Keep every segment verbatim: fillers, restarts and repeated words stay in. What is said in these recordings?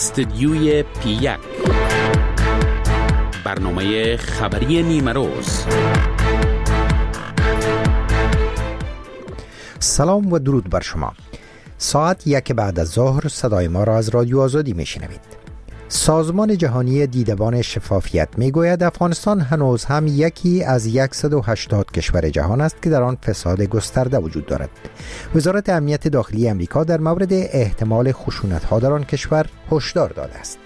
استدیوی پی یک، برنامه خبری نیمه روز. سلام و درود بر شما. ساعت یک بعد از ظهر صدای ما را از رادیو آزادی میشنوید. سازمان جهانی دیدبان شفافیت میگوید افغانستان هنوز هم یکی از صد و هشتاد کشور جهان است که در آن فساد گسترده وجود دارد. وزارت امنیت داخلی امریکا در مورد احتمال خشونت‌ها در آن کشور هشدار داده است.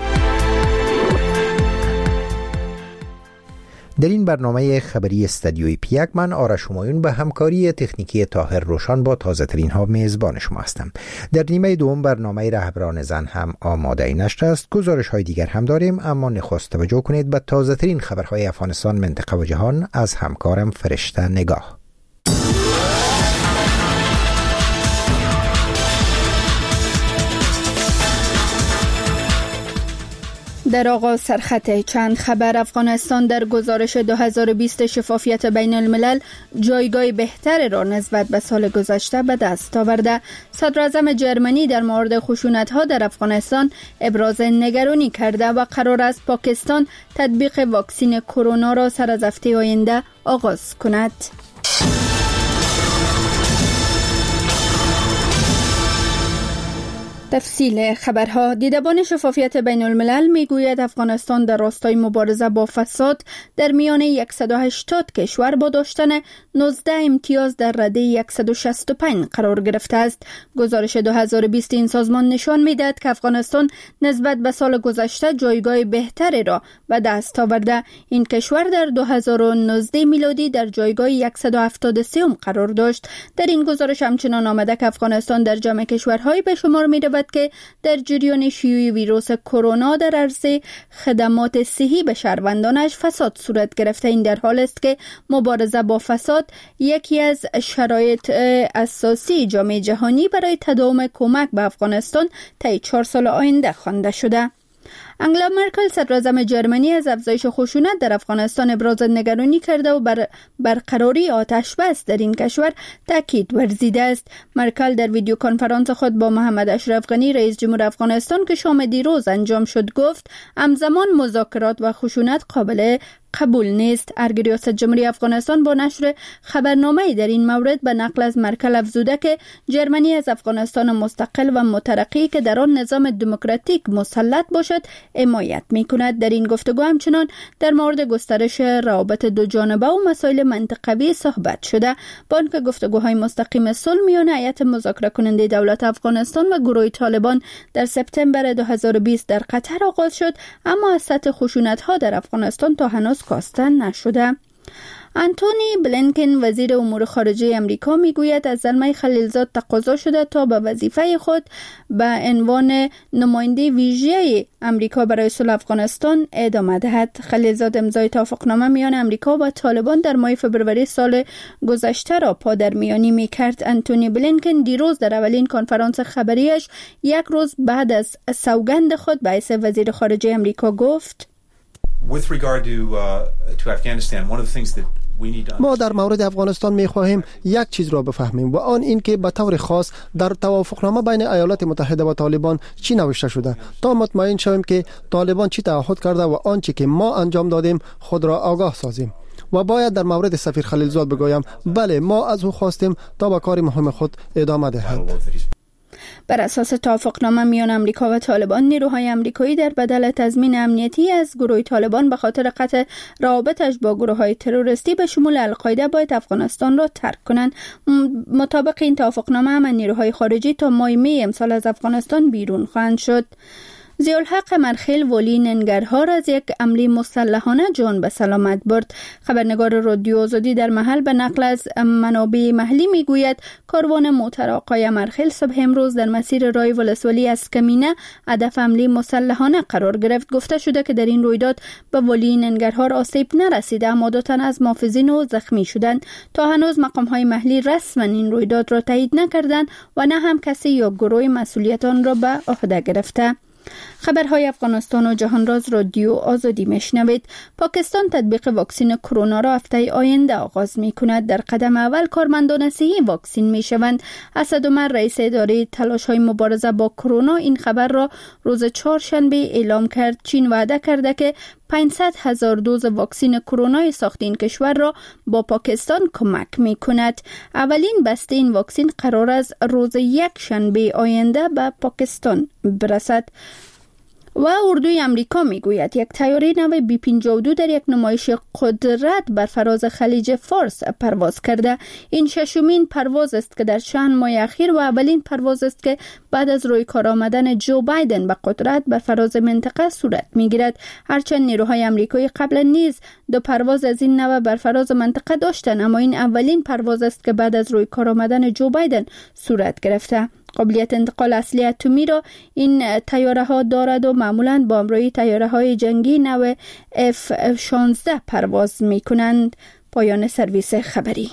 در این برنامه خبری استدیوی پی یک من آرش همایون به همکاری تکنیکی طاهر روشن با تازه ترین ها میزبان شما هستم. در نیمه دوم برنامه رهبران زن هم آماده نشده است. گزارش های دیگر هم داریم، اما نخست توجه کنید به تازه ترین خبرهای افغانستان، منطقه و جهان از همکارم فرشته نگاه. در آغاز سرخط چند خبر. افغانستان در گزارش دو هزار و بیست شفافیت بین الملل جایگاه بهتر را نسبت به سال گذشته به دست آورده. صدراعظم جرمنی در مورد خشونت‌ها در افغانستان ابراز نگرانی کرده و قرار است پاکستان تطبیق واکسن کرونا را سر از هفته آینده آغاز کند. تفصیل خبرها. دیدبان شفافیت بین الملل میگوید افغانستان در راستای مبارزه با فساد در میان صد و هشتاد کشور با داشتن نوزده امتیاز در رده صد و شصت و پنج قرار گرفته است. گزارش دو هزار و بیست این سازمان نشان میدهد که افغانستان نسبت به سال گذشته جایگاه بهتری را به دست آورده. این کشور در دو هزار و نوزده میلادی در جایگاه صد و هفتاد و سه قرار داشت. در این گزارش همچنان آمده که افغانستان در جمع کشورهای به شمار می‌رود که در جریان شیوع ویروس کرونا در عرصه خدمات صحی به شهروندانش فساد صورت گرفته. این در حال است که مبارزه با فساد یکی از شرایط اساسی جامعه جهانی برای تداوم کمک به افغانستان طی چهار سال آینده خوانده شده. انگلا مرکل صدراعظم جرمنی از افزایش خشونت در افغانستان ابراز نگرانی کرده و بر برقراری آتش بس در این کشور تاکید ورزیده است. مرکل در ویدیو کنفرانس خود با محمد اشرف غنی رئیس جمهور افغانستان که شام دیروز انجام شد گفت همزمان مذاکرات و خشونت قابل قبول نیست. ارگ ریاست جمهوری افغانستان با نشر خبرنامه‌ای در این مورد به نقل از مرکل افزوده که جرمنی از افغانستان مستقل و مترقی که در آن نظام دموکراتیک مسلط باشد حمایت می‌کند. در این گفتگو همچنان در مورد گسترش روابط دو جانبه و مسائل منطقوی صحبت شده. با آنکه گفتگوهای مستقیم صلح میان هیئت مذاکره کننده دولت افغانستان و گروه طالبان در سپتامبر دو هزار و بیست در قطر آغاز شد، اما از سطح خشونت‌ها در افغانستان تا هنوز کاسته نشده. آنتونی بلینکن وزیر امور خارجه امریکا میگوید از زلمه خلیلزاد تقاضا شده تا به وظیفه خود به عنوان نماینده ویژه امریکا برای صلح افغانستان ادامه دهد. خلیلزاد امضای توافقنامه میان امریکا و طالبان در ماه فوریه سال گذشته را پادرمیانی میکرد. آنتونی بلینکن دیروز در اولین کنفرانس خبریش یک روز بعد از سوگند خود به حیث وزیر خارجه امریکا گفت: With regard to, uh, to Afghanistan, one of the things that ما در مورد افغانستان می خواهیم یک چیز را بفهمیم و آن این که به طور خاص در توافقنامه بین ایالات متحده و طالبان چی نوشته شده تا مطمئن شویم که طالبان چی تعهد کرده و آنچه که ما انجام دادیم خود را آگاه سازیم. و باید در مورد سفیر خلیلزاد بگویم بله ما از او خواستیم تا به کار مهم خود ادامه دهد. بر اساس توافقنامه میان امریکا و طالبان، نیروهای امریکایی در بدل تضمین امنیتی از گروه طالبان به خاطر قطع روابطش با گروه‌های تروریستی به شمول القاعده باید افغانستان را ترک کنند. مطابق این توافقنامه هم نیروهای خارجی تا ماه می امسال از افغانستان بیرون خواهند شد. ضیاءالحق مرخیل ولی ننگرهار از یک حمله مسلحانه جان به سلامت برد. خبرنگار رادیو آزادی در محل به نقل از منابع محلی میگوید کاروان موتر آقای مرخیل صبح امروز در مسیر راه ولسوالی از کمینه هدف حمله مسلحانه قرار گرفت. گفته شده که در این رویداد به ولی ننگرهار آسیب نرسیده، اما دو تن از محافظین او زخمی شدند. تا هنوز مقام‌های محلی رسما این رویداد را تایید نکردند و نه هم کسی یا گروه مسئولیت آن را به عهده گرفته. خبرهای افغانستان و جهان راز رادیو آزادی میشنوید. پاکستان تطبیق واکسن کرونا را هفته آینده آغاز می کند. در قدم اول کارمندان صحی واکسین می شوند. اسد عمر رئیس اداره تلاش های مبارزه با کرونا این خبر را روز چهارشنبه اعلام کرد. چین وعده کرده که پانصد هزار دوز واکسن کرونا ساخت این کشور را با پاکستان کمک می کند. اولین بسته این واکسن قرار است روز یک شنبه آینده به پاکستان برسد. و اردوی امریکا میگوید یک طیاره نو بی پنجاه و دو در یک نمایش قدرت بر فراز خلیج فارس پرواز کرده. این ششمین پرواز است که در چند ماه اخیر و اولین پرواز است که بعد از روی کار آمدن جو بایدن به قدرت بر فراز منطقه صورت میگیرد. هرچند نیروهای امریکایی قبلا نیز دو پرواز از این نوع بر فراز منطقه داشتند، اما این اولین پرواز است که بعد از روی کار آمدن جو بایدن صورت گرفته. قابلیت انتقال اصلی اتمی را این طیاره ها دارد و معمولاً با همراهی طیاره های جنگی نو اف شانزده پرواز می کنند. پایان سرویس خبری.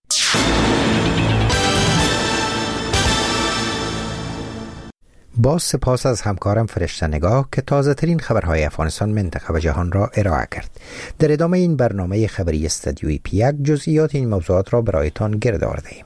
با سپاس از همکارم فرشته نگاه که تازه ترین خبرهای افغانستان، منطقه و جهان را ارائه کرد. در ادامه این برنامه خبری استدیوی پیک جزئیات این موضوعات را برایتان گرد آورده ایم.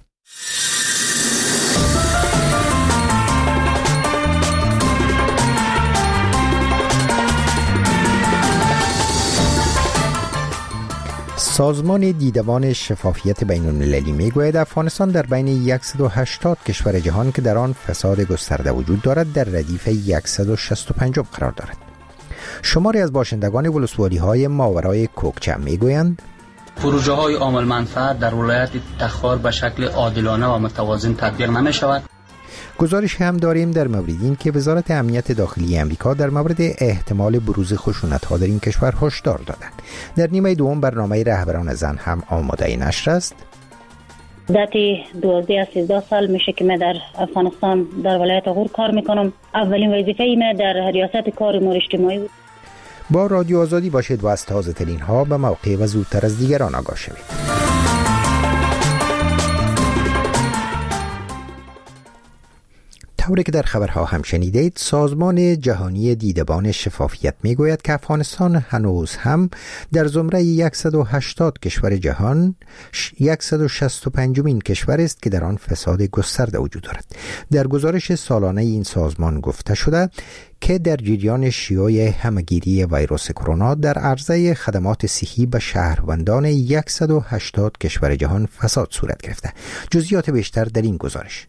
سازمان دیدبان شفافیت بین المللی می گوید افغانستان در بین صد و هشتاد کشور جهان که در آن فساد گسترده وجود دارد در ردیف صد و شصت و پنج قرار دارد. شماری از باشندگان ولسوالی های ماورای کوکچه می گویند پروژه های عامل منفعت در ولایت تخار به شکل عادلانه و متوازن تطبیق نمی شود. گزارش هم داریم در مورد این که وزارت امنیت داخلی امریکا در مورد احتمال بروز خشونت‌ها در این کشور هشدار دادند. در نیمه دوم برنامه رهبران زن هم آماده نشر است. داتی دوازده از سیزده سال میشه که من در افغانستان در ولایت غور کار میکنم. اولین وظیفه من در ریاست کار امور اجتماعی بود. با رادیو آزادی باشید و از تازه ترین ها به موقع و زودتر از دیگران آگاه شوید. طوری که در خبرها هم شنیدید، سازمان جهانی دیدبان شفافیت میگوید که افغانستان هنوز هم در زمره صد و هشتاد کشور جهان صد و شصت و پنج مین کشور است که در آن فساد گسترده وجود دارد. در گزارش سالانه این سازمان گفته شده که در جریان شیوع همهگیری ویروس کرونا در عرضه خدمات صحی به شهروندان صد و هشتاد کشور جهان فساد صورت گرفته. جزئیات بیشتر در این گزارش.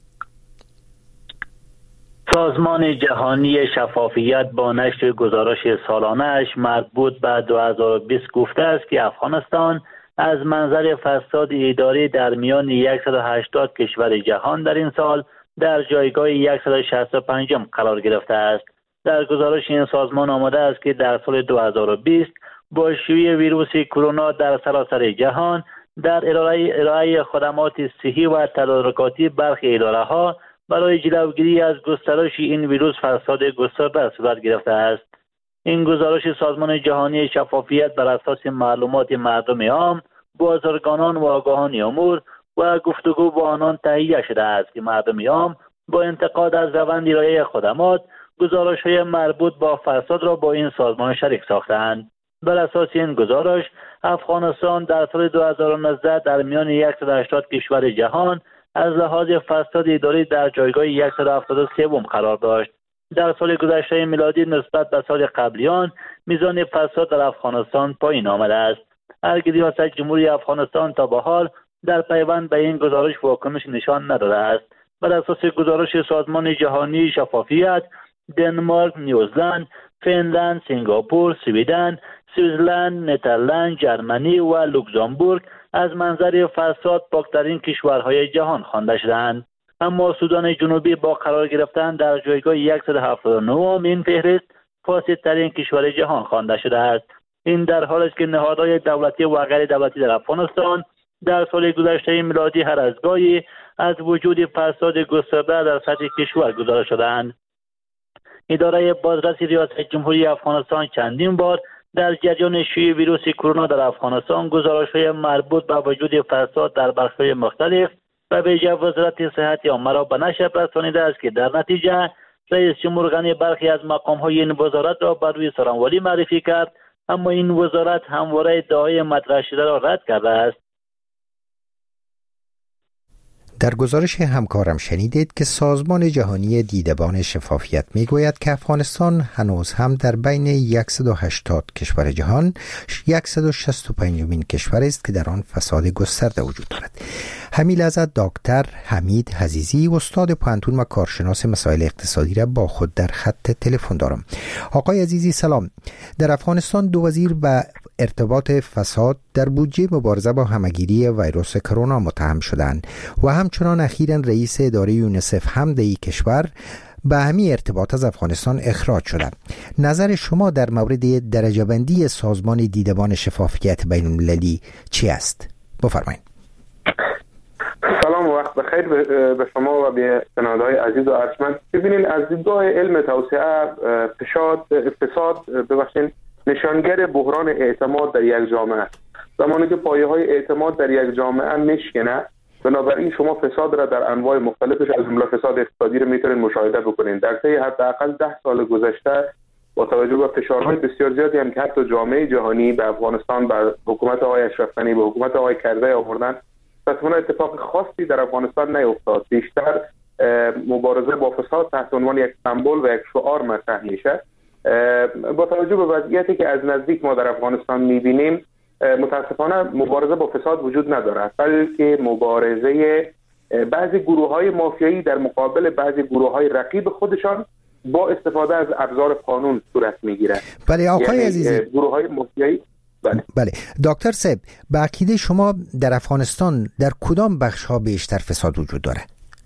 سازمان جهانی شفافیت با نشر گزارش سالانه‌اش مربوط به دو هزار و بیست گفته است که افغانستان از منظر فساد اداری در میان صد و هشتاد کشور جهان در این سال در جایگاه صد و شصت و پنج قرار گرفته است. در گزارش این سازمان آمده است که در سال دو هزار و بیست با شیوع ویروس کرونا در سراسر جهان در ارائه ارائه خدمات صحی و تدارکاتی برخی اداره‌ها برای جلوگیری از گسترش این ویروس فساد گسترده صورت گرفته است. این گزارش سازمان جهانی شفافیت بر اساس معلومات مردم عام، بازرگانان و آگاهان امور و گفتگو با آنان تهیه شده است که مردم عام با انتقاد از روند ارائه خدمات گزارش‌های مربوط با فساد را با این سازمان شریک ساختند. بر اساس این گزارش افغانستان در سال دو هزار و نوزده در میان صد و هشتاد کشور جهان از لحاظ فساد اداری در جایگاه صد و هفتاد و سه قرار داشت. در سال گذشته میلادی نسبت به سال قبلیان میزان فساد در افغانستان پایین آمده است. هرگز ریاست جمهوری افغانستان تا به حال در پیوند به این گزارش واکنش نشان نداده است. بر اساس گزارش سازمان جهانی شفافیت، دنمارک، نیوزلند، فنلند، سنگاپور، سویدن، سوئیسلند، نترلند، جرمنی و لوکزامبورگ از منظر فساد پاکترین کشورهای جهان خوانده شدند. اما سودان جنوبی با قرار گرفتن در جایگاه صد و هفتاد و نه این فهرست فاسدترین کشور جهان خوانده شده است. این در حالی است که نهادهای دولتی و غیر دولتی در افغانستان در سال گذشته میلادی هر از گاهی از وجود فساد گسترده در سطح کشور گزارش شدند. اداره بازرسی ریاست جمهوری افغانستان چندین بار در جریان شیوع ویروس کرونا در افغانستان گزارش‌های مربوط به وجود فساد در بخش‌های مختلف و به ویژه وزارت صحت عامه را به نشر رسانیده است که در نتیجه رئیس جمهور غنی برخی از مقام‌های این وزارت را بر روی سرانوالی معرفی کرد، اما این وزارت همواره ادعای مطرح شده را رد کرده است. در گزارش همکارم شنیدید که سازمان جهانی دیدبان شفافیت میگوید که افغانستان هنوز هم در بین صد و هشتاد کشور جهان صد و شصت و پنج کشور است که در آن فساد گسترده وجود دارد. همین لحظه دکتر حمید عزیزی استاد پوهنتون و کارشناس مسائل اقتصادی را با خود در خط تلفن دارم. آقای عزیزی سلام. در افغانستان دو وزیر به ارتباط فساد در بودجه مبارزه با همهگیری ویروس کرونا متهم شدند و همچنان اخیراً رئیس اداره یونیسف هم در این کشور به همین ارتباط از افغانستان اخراج شده. نظر شما در مورد درجه بندی سازمان دیدبان شفافیت بین المللی چی است؟ بفرمایید. سلام و وقت بخیر به شما و به شنونده‌های عزیز و ارجمند. ببینید از دیدگاه علم توسعه فساد فساد ببخشید نشانگر بحران اعتماد در یک جامعه است. زمانی که پایه‌های اعتماد در یک جامعه میشکنه، بنابراین شما فساد را در انواع مختلفش از جمله فساد اقتصادی را میتونید مشاهده بکنید. در طی حداقل ده سال گذشته با توجه به فشارهای بسیار زیادی هم که حتی جامعه جهانی به افغانستان، به حکومت آقای اشرف غنی، به حکومت آقای کرزی آوردن، تصمیما اتفاق خاصی در افغانستان نیفتاد. بیشتر مبارزه با فساد تحت عنوان یک سمبل و یک شعار مطرح میشه. با توجه به وضعیتی که از نزدیک ما در افغانستان میبینیم، متاسفانه مبارزه با فساد وجود ندارد، بلکه مبارزه بعضی گروه‌های مافیایی در مقابل بعضی گروه‌های رقیب خودشان با استفاده از ابزار قانون صورت میگیره. بله آقای یعنی عزیزی، گروه‌های مافیایی. بله بله دکتر صاحب، به عقیده شما در افغانستان در کدام بخش‌ها بیشتر فساد وجود داره؟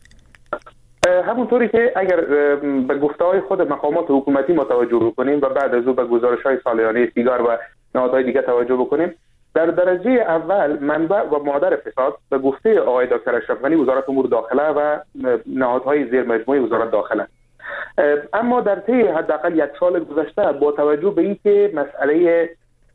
همونطوری که اگر به گفته‌های خود مقامات حکومتی ما توجه بکنیم و بعد از او به گزارش‌های سالیانه سیگار و نهادهای دیگه توجه بکنیم، در درجه اول منبع و مادر فساد به گفته آقای دکتر اشرف غنی وزارت امور داخله و نهادهای زیر مجموعه وزارت داخله. اما در طی حداقل یک سال گذشته با توجه به اینکه مسئله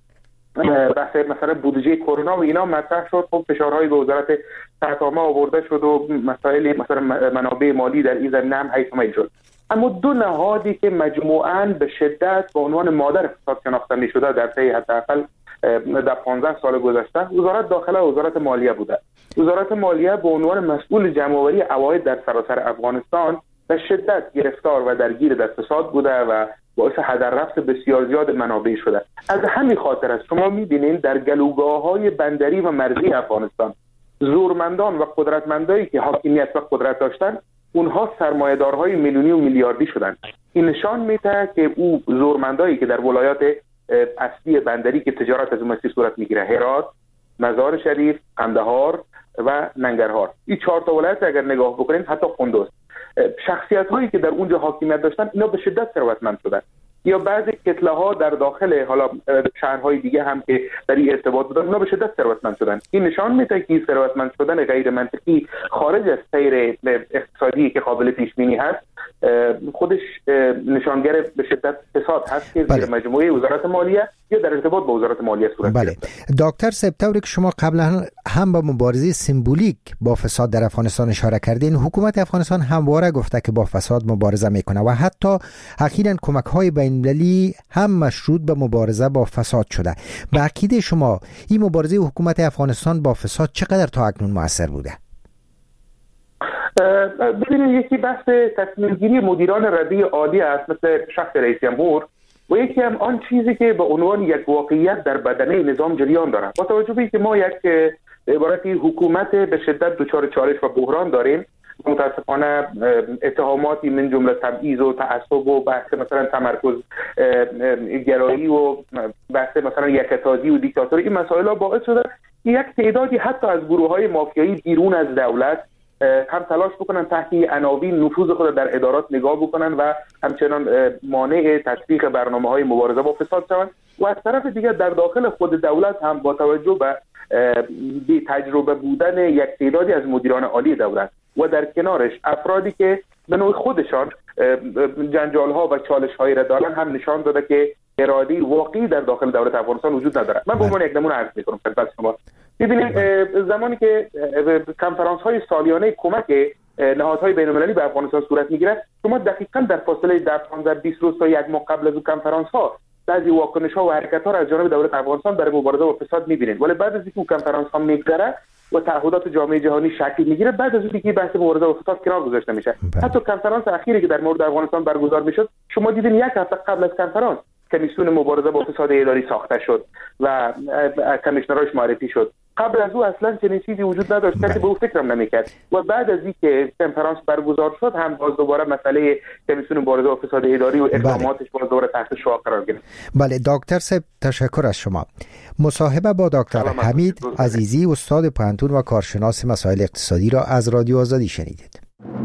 بحث مثلا بودجه کرونا و اینا مطرح شد، خب فشارهای به وزارت تحتامه آورده شد و مسائل مثلا منابع مالی در این زمینه هم حیث شد. اما دو نهادی که مجموعاً به شدت به عنوان مادر فساد شناخته می‌شده در طی حداقل در پانزده سال گذشته وزارت داخله و وزارت مالیه بوده. وزارت مالیه به عنوان مسئول جمع‌آوری عواید در سراسر افغانستان به شدت گرفتار و درگیر در فساد بوده و باعث هدر رفت بسیار زیاد منابع شده. از همین خاطر است شما می‌بینید در گلوگاه‌های بندری و مرزی افغانستان زورمندان و قدرتمندایی که حاکمیت و قدرت داشتن، اونها سرمایه‌دارهای میلیونی و میلیاردی شدن. این نشان میده که او زورمندایی که در ولایات اصلی بندری که تجارت از مسیر صورت میگیره، هرات، مزار شریف، قندهار و ننگرهار، این چهار تا ولایت اگر نگاه بکنید، حتی قندوز، شخصیت هایی که در اونجا حاکمیت داشتن اینا به شدت ثروتمند شدن. یا بعضی کتله ها در داخل حالا شهرهای دیگه هم که در این ارتباط بودن، اونا به شدت ثروتمند شدن. این نشان میده که ثروتمند شدن غیر منطقی خارج از سیر اقتصادی که قابل پیش بینی هست خودش نشانگر به شدت فساد هست که بله. زیر مجموعه وزارت مالیه یا در ارتباط با وزارت مالیه صورت بله. گرفته. دکتر صاحب، طوری که شما قبلا هم با مبارزه سمبولیک با فساد در افغانستان اشاره کردین، حکومت افغانستان همواره گفته که با فساد مبارزه میکنه و حتی اخیراً کمک‌های بین‌المللی هم مشروط به مبارزه با فساد شده. به عقیده شما این مبارزه حکومت افغانستان با فساد چقدر تا اکنون مؤثر بوده؟ ببینید، یکی بحث تصمیم گیری مدیران رده عالی است مثل شخص رئیس جمهور و یکی هم آن چیزی که به عنوان یک واقعیت در بدنه نظام جریان دارد. با توجه به اینکه ما یک به عبارتی حکومت به شدت دچار چالش و بحران داریم، متاسفانه اتهاماتی من جمله تبعیض و تعصب و بحث مثلا تمرکز گرایی و بحث مثلا یکتازی و دیکتاتوری، این مسائل ها باعث شده یک تعدادی حتی از گروه‌های مافیایی بیرون از دولت هم تلاش بکنن تحت عناوین نفوذ خود در ادارات نگاه بکنن و همچنان مانع تطبیق برنامه‌های مبارزه با فساد شوند و از طرف دیگر در داخل خود دولت هم با توجه به بی تجربه بودن یک تعدادی از مدیران عالی دولت و در کنارش افرادی که به نوع خودشان جنجال‌ها و چالش‌هایی را دارن هم نشان داده که اراده واقعی در داخل دولت افغانستان وجود نداره. من به عنوان یک نمونه عرض می‌کنم خدمت شما. ببینید، زمانی که کنفرانس‌های سالیانه کمک نهادهای بین‌المللی به افغانستان صورت میگیره، شما دقیقاً در فاصله در پانزده بیست روز تا یک ماه قبل از اون کنفرانس ها بعضی واکنش ها و حرکت ها را از جانب دولت افغانستان برای مبارزه با فساد میبینید، ولی بعد از اینکه کنفرانس ها میگذره و تعهدات جامعه جهانی شکل میگیره، بعد از اینکه بحث مبارزه با فساد کنار گذاشته میشه. حتی کنفرانس اخیری که در مورد افغانستان برگزار میشد، شما دیدین یک هفته قبل از کنفرانس کمیسیون مبارزه با فساد اداری ساخته شد و کمیشنراش معرفی شد. قبل از او اصلا چنین چیزی وجود نداشت، کسی به او فکرم نمیکرد. و بعد از اینکه کنفرانس برگزار شد هم باز دوباره مسئله کمیسیون مبارزه با فساد اداری و اقداماتش باز دوباره تحت شعاع قرار گرفت. بله دکتر صاحب تشکر از شما. مصاحبه با دکتر حمید عزیزی استاد پوهنتون و کارشناس مسائل اقتصادی را از رادیو آزادی شنیدید.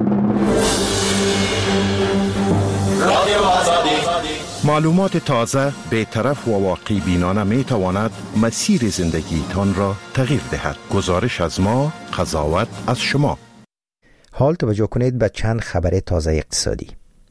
معلومات تازه، بی‌طرف و واقعی بینانه می تواند مسیر زندگی تان را تغییر دهد. گزارش از ما، قضاوت از شما. حال توجه کنید به چند خبر تازه اقتصادی.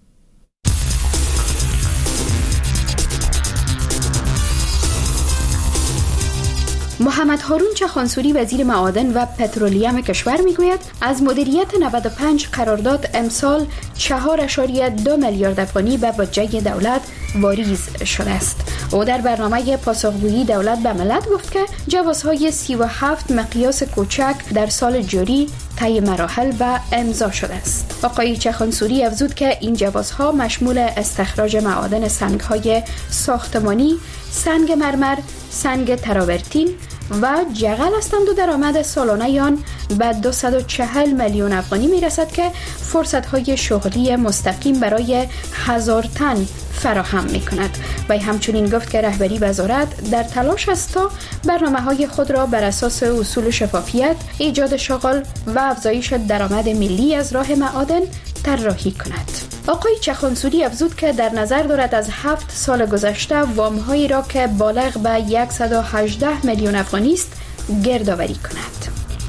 محمد هارون چخانسوری وزیر معادن و پترولیم کشور میگوید از مدیریت نود و پنج قرارداد امسال چهار اشاری دو میلیارد افغانی به بودجه دولت واریز شده است. او در برنامه پاسخگویی دولت به ملت گفت که جوازهای سی و هفت مقیاس کوچک در سال جاری طی مراحل و امضا شده است. آقای چخانسوری افزود که این جوازها مشمول استخراج معادن سنگ‌های ساختمانی، سنگ مرمر، سنگ تراورتین و جغل هستند و درآمد سالانه آن به دویست و چهل میلیون افغانی میرسد که فرصت‌های شغلی مستقیم برای هزار تن فراهم می‌کند. و همچنین گفت که رهبری وزارت در تلاش است تا برنامه‌های خود را بر اساس اصول شفافیت، ایجاد شغل و افزایش درآمد ملی از راه معادن طراحی کند. آقای چخانسوری افزود که در نظر دارد از هفت سال گذشته وام‌هایی را که بالغ به صد و هجده میلیون افغانی است گردآوری کند.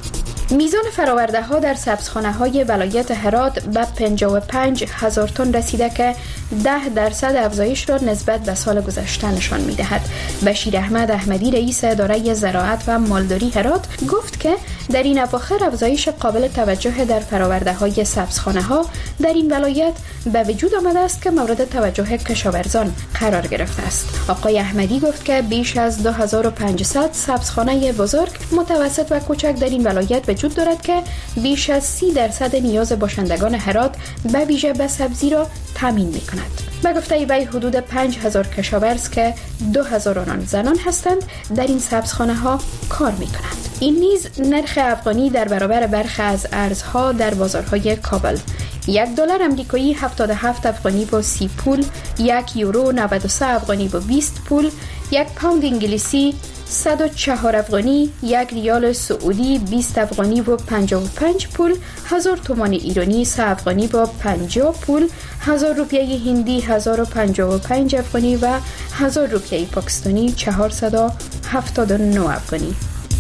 میزان فراورده ها در سبزخانه های ولایت هرات به پنجاه و پنج هزار تن رسیده که ده درصد افزایش را نسبت به سال گذشته نشان می دهد. بشیر احمد احمدی رئیس اداره زراعت و مالداری هرات گفت که در این اواخر افزایش قابل توجه در فراورده های سبزخانه ها در این ولایت به وجود آمده است که مورد توجه کشاورزان قرار گرفته است. آقای احمدی گفت که بیش از دو هزار و پانصد سبزخانه بزرگ، متوسط و کوچک در این ولایت وجود دارد که بیش از سی درصد نیاز باشندگان هرات به ویژه به سبزی را تامین می کند. به گفته وی حدود پنج هزار کشاورز که دو هزار آنان زنان هستند در این سبزخانه ها کار می کنند. این نیز نرخ افغانی در برابر برخی از ارزها در بازارهای کابل: یک دلار امریکایی هفتاد و هفت افغانی با سی پول، یک یورو نود و سه افغانی با بیست پول، یک پوند انگلیسی صد و چهار افغانی، یک ریال سعودی بیست افغانی و پنجاه و پنج پول، هزار تومان ایرانی سه افغانی با پنجاه پول، هزار روپیه هندی هزار و پنجاه و پنج افغانی و هزار روپیه پاکستانی چهارصد و هفتاد و نه افغانی.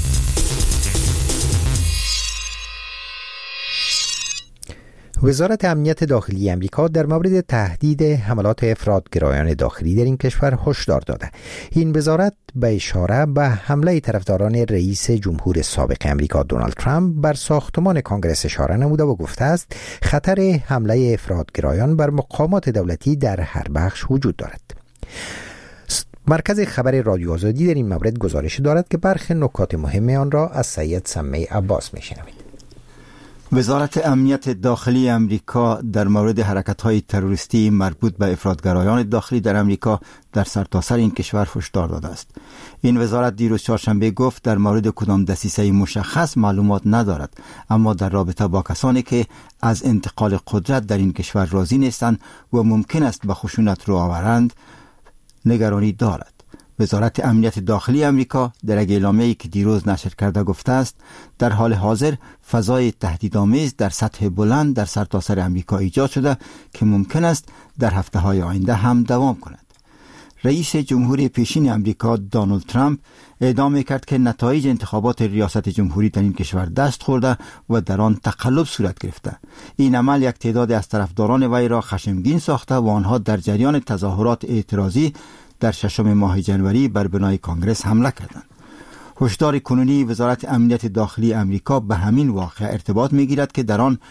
وزارت امنیت داخلی امریکا در مورد تهدید حملات افراطگرایان داخلی در این کشور هشدار داده. این وزارت به اشاره به حمله طرفداران رئیس جمهور سابق امریکا دونالد ترامپ بر ساختمان کانگرس اشاره نموده و گفته است خطر حمله افراطگرایان بر مقامات دولتی در هر بخش وجود دارد. مرکز خبر رادیو آزادی در این مورد گزارش دارد که برخی نکات مهم آن را از سید سمی عباس میشنوید. وزارت امنیت داخلی امریکا در مورد حرکت‌های تروریستی مربوط به افراطگرایان داخلی در امریکا در سرتاسر این کشور هشدار داده است. این وزارت دیروز چهارشنبه گفت در مورد کدام دسیسه مشخص معلومات ندارد، اما در رابطه با کسانی که از انتقال قدرت در این کشور راضی نیستند و ممکن است به خشونت رو آورند نگرانی دارد. وزارت امنیت داخلی امریکا در یک اعلامیه‌ای که دیروز نشر کرده گفته است در حال حاضر فضای تهدیدآمیز در سطح بلند در سرتاسر امریکا ایجاد شده که ممکن است در هفته‌های آینده هم دوام کند. رئیس جمهوری پیشین امریکا دونالد ترامپ اعلام کرد که نتایج انتخابات ریاست جمهوری در این کشور دست خورده و در آن تقلب صورت گرفته. این عمل یک تعداد از طرفداران وی را خشمگین ساخته و آنها در جریان تظاهرات اعتراضی در ششم ماه جنوری بر بنای کانگرس حمله کردند. هشدار کنونی وزارت امنیت داخلی امریکا به همین واقعه ارتباط می‌گیرد که در آن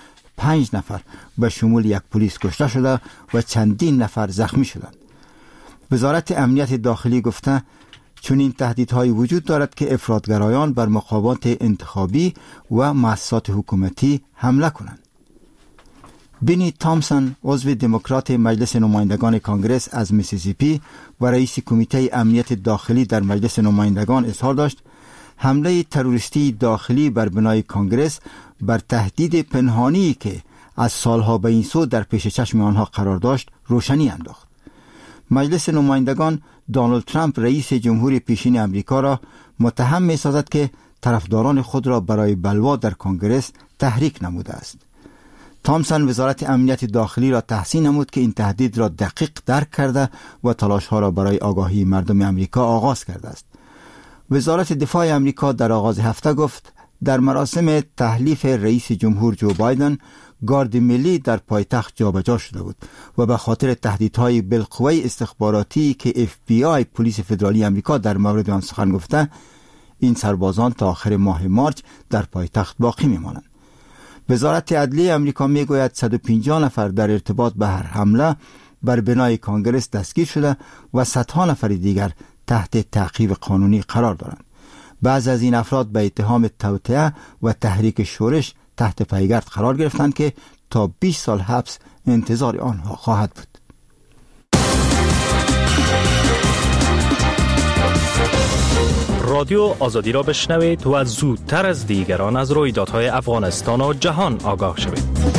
پنج نفر به شمول یک پلیس کشته شده و چندین نفر زخمی شدند. وزارت امنیت داخلی گفته چون این تهدیدهای وجود دارد که افراطگرایان بر مقامات انتخابی و مؤسسات حکومتی حمله کنند. بینی تامسون عضو دموکرات مجلس نمایندگان کانگرس از میسیسیپی و رئیس کمیته امنیت داخلی در مجلس نمایندگان اظهار داشت حمله تروریستی داخلی بر بنای کانگرس بر تهدید پنهانی که از سالها به این سو در پیش چشم آنها قرار داشت روشنی انداخت. مجلس نمایندگان دونالد ترامپ رئیس جمهور پیشین امریکا را متهم می سازد که طرفداران خود را برای بلوا در کانگرس تحریک نموده است. تامسون وزارت امنیت داخلی را تحسین نمود که این تهدید را دقیق درک کرده و تلاش‌ها را برای آگاهی مردم امریکا آغاز کرده است. وزارت دفاع امریکا در آغاز هفته گفت در مراسم تحلیف رئیس جمهور جو بایدن گارد ملی در پایتخت جابجا شده بود و به خاطر تهدیدهای بالقوه استخباراتی که اف بی آی پلیس فدرالی امریکا در مورد آن سخن گفته این سربازان تا آخر ماه مارچ در پایتخت باقی میمانند. وزارت عدلیه امریکا میگوید صد و پنجاه نفر در ارتباط به هر حمله بر بنای کانگرس دستگیر شده و صدها نفر دیگر تحت تعقیب قانونی قرار دارند. بعضی از این افراد به اتهام توطئه و تحریک شورش تحت پیگرد قرار گرفتند که تا بیست سال حبس انتظار آنها خواهد بود. رادیو آزادی را بشنوید و زودتر از دیگران از رویدادهای افغانستان و جهان آگاه شوید.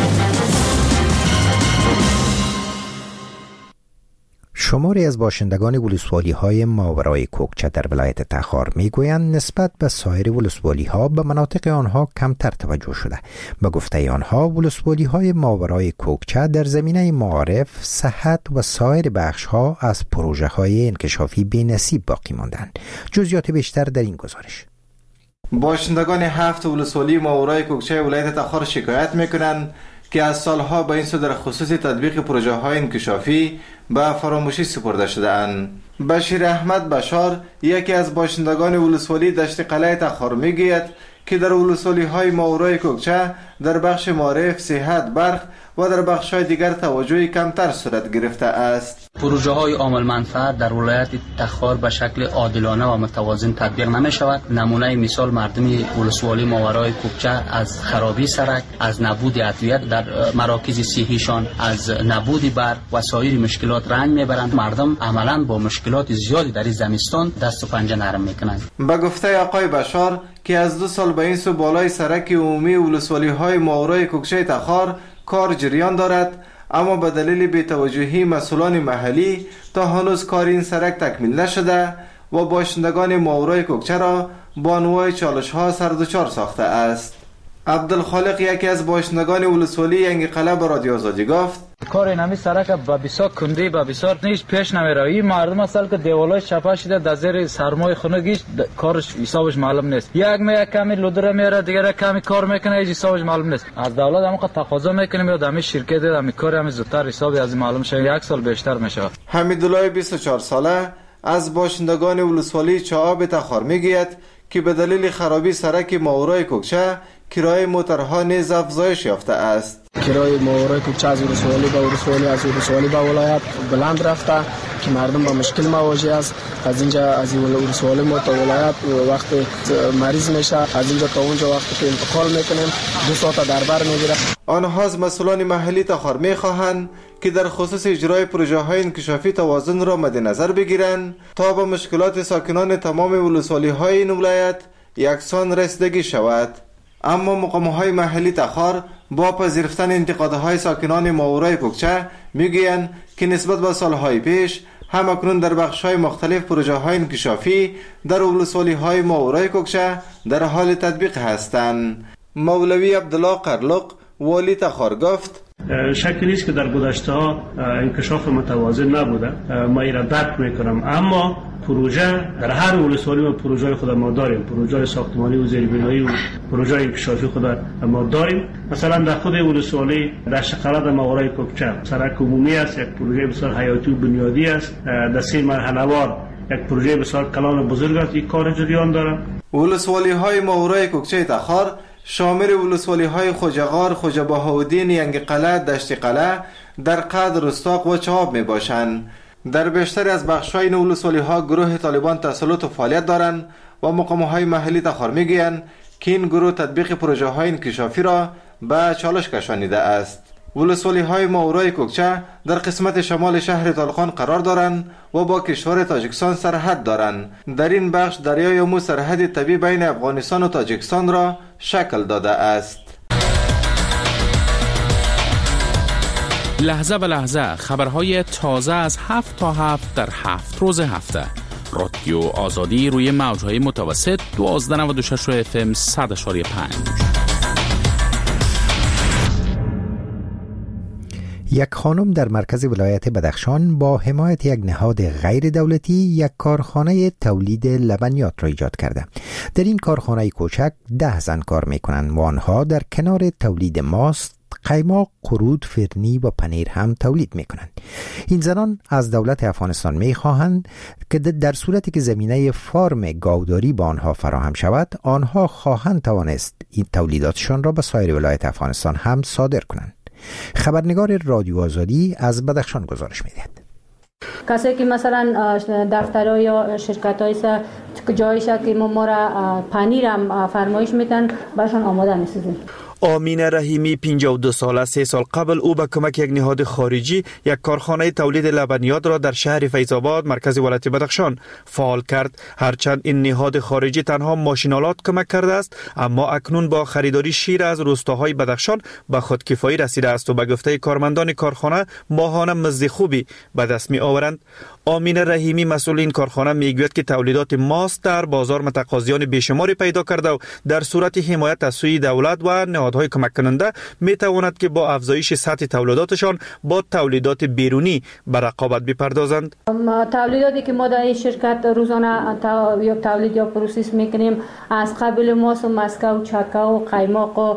شماری از باشندگان ولسوالی‌های ماورای کوکچه در ولایت تخار میگویند نسبت به سایر ولسوالی‌ها به مناطق آنها کمتر توجه شده. به گفته آنها ولسوالی‌های ماورای کوکچه در زمینه معارف، صحت و سایر بخش‌ها از پروژه‌های انکشافی بی‌نصیب باقی ماندند. جزئیات بیشتر در این گزارش. باشندگان هفت ولسوالی ماورای کوکچه ولایت تخار شکایت می‌کنند که از سالها به این سو در خصوص تطبیق پروژه های انکشافی به فراموشی سپرده شده اند. بشیر احمد بشار یکی از باشندگان ولسوالی دشت قلعه تخار میگوید که در ولسوالی های ماورای کوکچه در بخش معارف، صحت، برق و در بخش های دیگر توجهی کمتر صورت گرفته است. پروژه های عامل منفعت در ولایت تخار به شکل عادلانه و متوازن تطبیق نمی شود. نمونه مثال مردم ولسوالی ماورای کوکچه از خرابی سرک، از نبود ادویه در مراکز صحیشان، از نبود برق و سایر مشکلات رنج میبرند. مردم عملا با مشکلات زیادی در این زمستان دست و پنجه نرم میکنند. به گفته آقای بشار که از دو سال به این سو بالای سرک عمومی ولسوالی های ماورای کوکچه تخار کار جریان دارد، اما به دلیل بی‌توجهی مسئولان محلی تا هنوز کار این سرک تکمیل نشده و باشندگان ماورای کوکچه را با انواع چالش ها سردوچار ساخته است. عبدالخالق یکی از باشندگان ولسوالی ینگ قلعه به رادیو آزادی گفت کار اینمی سرک با بسیار کندی با بسیار نیش پیش نمیره. این مردم اصل که دیوالای چپا شده در زیر سرمای خونگیش کارش حسابش معلوم نیست. یک می یک کمی لودره میاره، دیگر کمی کار میکنه، هیچ حسابش معلوم نیست. از دولت هم تقاضا میکنیم یا دمی شرکت دمی کار هم زودتر حسابی از معلوم شه، یک سال بیشتر میشه. حمیدالله بیست و چهار ساله از باشندگان ولسوالی چاآب تخار میگوید که به دلیل خرابی سرک ماورای کوکچه کرایه موترها نیز افزایش یافته است. کرایه ماورای کوکچه از ولسوالی به ولسوالی از ولسوالی به ولایت بلند رفته که مردم با مشکل مواجه است. از اینجا از ولسوالی ما تا ولایت وقتی مریض میشه، از اینجا تا اونجا وقتی که انتقال میکنیم دو ساعت در بر میگیره. آنها از مسئولان محلی تخار میخواهند که در خصوص اجرای پروژه های انکشافی توازن را مد نظر بگیرند تا به مشکلات ساکنان تمام ولسوالی های این ولایت یکسان رسیدگی شود. اما مقام‌های محلی تخار با پذیرفتن انتقادهای ساکنان ماورای کوکچه میگویند که نسبت به سالهای پیش هم اکنون در بخش‌های مختلف پروژه‌های انکشافی در ولسوالی‌های ماورای کوکچه در حال تطبیق هستند. مولوی عبدالله قرلق والی تخار گفت شکی نیست که در گذشته انکشاف متوازن نبوده، ما این را درک میکنم، اما پروژه در هر ولسوالی ما پروژه خود ما داریم، پروژه ساختمانی و زیربنایی و پروژه انکشافی خود ما داریم. مثلا در خود ولسوالی در شقلات ماورای کوکچه سرک عمومی است، یک پروژه بسیار حیاتی و بنیادی است. در سه مرحله وار یک پروژه بسیار کلان و بزرگ است، این کار جریان داره. ولسوالی های ماورای کوکچه تخار شامل ولسوالی های خوجغار، خوجه بهاءالدین، ینگ قلعه، دشت قلعه، در قدر، رستاق و چهاب می باشند. در بیشتر از بخش‌های این ولسوالی ها گروه طالبان تسلط و فعالیت دارند و مقام‌های محلی تخار میگویند که این گروه تطبیق پروژه های انکشافی را به چالش کشانیده است. ولسوالی های ماورای کوکچه در قسمت شمال شهر طالقان قرار دارند و با کشور تاجیکستان سرحد دارند. در این بخش دریای امو سرحد طبیعی بین افغانستان و تاجیکستان را شکل داده است. لحظه به لحظه خبرهای تازه از هفت تا هفت در هفت روز هفته. رادیو آزادی روی موجهای متوسط دوازده نود و شش اف ام صد و پنج. یک خانم در مرکز ولایت بدخشان با حمایت یک نهاد غیر دولتی یک کارخانه تولید لبنیات را ایجاد کرده. در این کارخانه کوچک ده زن کار میکنند و آنها در کنار تولید ماست، قیماق، قرود، فرنی و پنیر هم تولید میکنند. این زنان از دولت افغانستان میخواهند که در صورتی که زمینه فارم گاوداری با آنها فراهم شود، آنها خواهند توانست این تولیداتشان را به سایر ولایت افغانستان هم صادر کنند. خبرنگار رادیو آزادی از بدخشان گزارش میدهد. کسایی که مثلا دفترها یا شرکت‌های جایش که ما را پنیر هم فرمایش میدن برشان آماده میسازیم. آمینه رحیمی پنجاه و دو ساله، سه سال قبل او به کمک یک نهاد خارجی یک کارخانه تولید لبنیات را در شهر فیض‌آباد مرکز ولایت بدخشان فعال کرد. هرچند این نهاد خارجی تنها ماشینالات کمک کرده است، اما اکنون با خریداری شیر از روستاهای بدخشان به خودکفایی رسیده است و به گفته کارمندان کارخانه ماهانه مزد خوبی به دست می آورند. آمینه رحیمی مسئول این کارخانه میگوید که تولیدات ماست در بازار متقاضیان بیشماری پیدا کرده و در صورت حمایت از سوی دولت و نهادهای کمک کننده می تواند که با افزایش سطح تولیداتشان با تولیدات بیرونی به رقابت بپردازند. تولیداتی که ما در این شرکت روزانه یا تولید یا پروسس میکنیم از قبل ماست و مسکه و چکه و قیماق و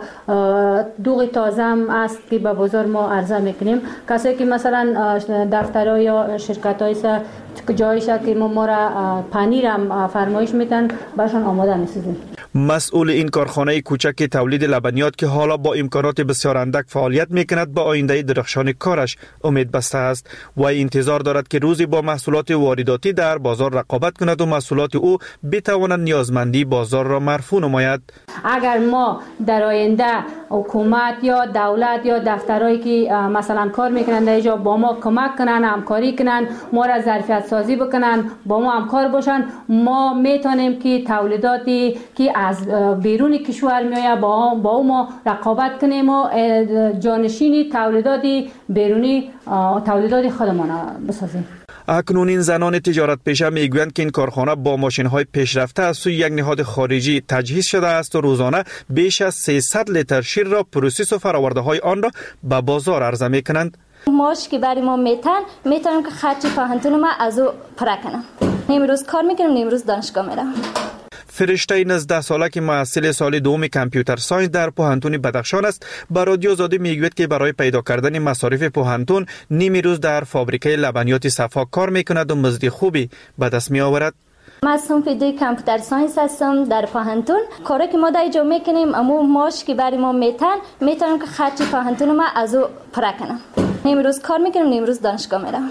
دوغ تازه هم است که به بازار ما عرضه میکنیم. کسایی که مثلا دفترها یا شرکت‌های جایش که ما را پنیر هم فرمایش میدن برشان آماده میسازیم. مسئول این کارخانه کوچک تولید لبنیات که حالا با امکانات بسیار اندک فعالیت میکند با آینده درخشان کارش امید بسته است و انتظار دارد که روزی با محصولات وارداتی در بازار رقابت کند و محصولات او بتواند نیازمندی بازار را مرفوع نماید. اگر ما در آینده حکومت یا دولت یا دفترهایی که مثلا کار میکنند در اینجا با ما کمک کنن، همکاری کنن، ما را ظرفیت سازی بکنن، با ما همکار باشن، ما میتونیم که تولیداتی که از بیرون کشور میآید با با ما رقابت کنیم و جانشینی تولیداتی بیرونی تولیدات خودمان بسازیم. اکنون این زنان تجارت پیشه میگویند که این کارخانه با ماشین‌های پیشرفته از سوی یک نهاد خارجی تجهیز شده است و روزانه بیش از سیصد لیتر شیر را پروسس و فرآورده‌های آن را به بازار عرضه می‌کنند. ماش که برای ما میتن میتونم که خرچ پاهنتون ما از او پره کنم. امروز کار میکنم، امروز دانشگاه میرم. فرشته نوزده ساله که محصل سال دوم کامپیوتر ساینس در پوهنتون بدخشان است به رادیو آزادی میگوید که برای پیدا کردن مصارف پوهنتون نیمی روز در فابریکه لبنیات صفا کار میکند و مزد خوبی به دست می آورد. من صنف دوی کامپیوتر ساینس هستم در پوهنتون. کاری که ما در اینجا میکنیم اما ماش که برای ما میتن میتونم که خرچ پوهنتون ما از او پره کنم. امروز کار میکنم، امروز دانشگاه میرم.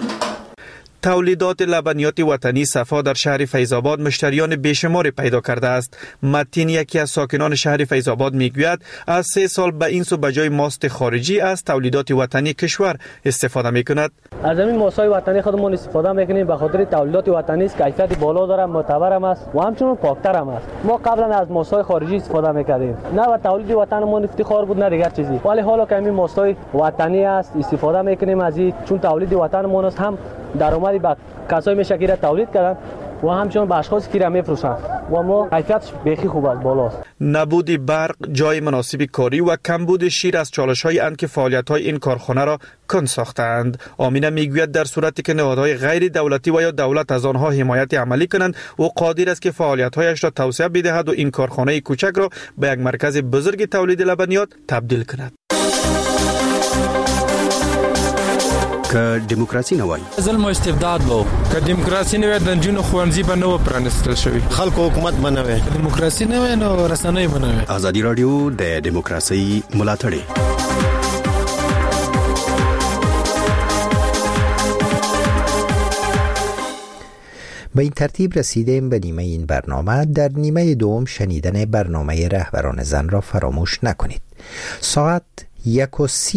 تولیدات لبنیات وطنی صفا در شهر فیض‌آباد مشتریان بیشماری پیدا کرده است. متین یکی از ساکنان شهر فیض‌آباد میگوید از سه سال به این سو به جای ماست خارجی از تولیدات وطنی کشور استفاده میکند. از همین ماست‌های وطنی خودمون استفاده میکنیم به خاطر تولیدات وطنی است، کیفیت بالا داره، معتبر هم است و همچنین پاکتر هم است. ما قبلا از ماست‌های خارجی استفاده میکردیم، نه و تولید وطنمون افتخار بود نه دیگر چیزی، ولی حالا که همین ماست‌های وطنی است استفاده میکنیم از این، چون تولید وطنمون است، هم درآمدی به کسایی میشه که تولید کردن و همچنین به اشخاصی که را میفروشند و ما کیفیتش بیخی خوب است، بالاست. نبود برق، جای مناسب کاری و کمبود شیر از چالش‌های اند که فعالیت‌های این کارخانه را کند ساختند. آمینه میگوید در صورتی که نهادهای غیر دولتی و یا دولت از آنها حمایت عملی کنند و قادر است که فعالیت‌هایش را توسعه بدهد و این کارخانه کوچک را به یک مرکز بزرگ تولید لبنیات تبدیل کند. که دموکراسي نه وای ظلم او استبداد وو که دموکراسي نه وای د جنونو خوانزي به نو پرانستل شوی خلکو حکومت بنوي دموکراسي نه وای نو رسنۍ بنوي ازادي رادیو د دموکراسي ملاتړ به این ترتیب رسیدیم به نیمه این برنامه. در نیمه دوم شنیدن برنامه رهبران زن را فراموش نکنید. ساعت یک و سی